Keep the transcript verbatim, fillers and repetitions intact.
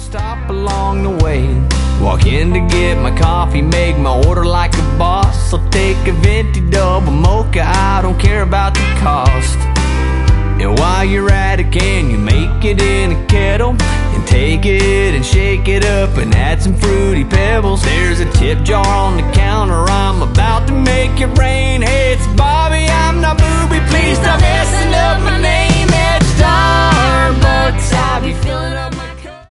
stop along the way. Walk in to get my coffee, make my order like a boss. I'll take a venti double mocha, I don't care about the cost. And while you're at it, can you make it in a kettle? And take it and shake it up and add some fruity pebbles. There's a tip jar on the counter, I'm about to make it rain. Hey,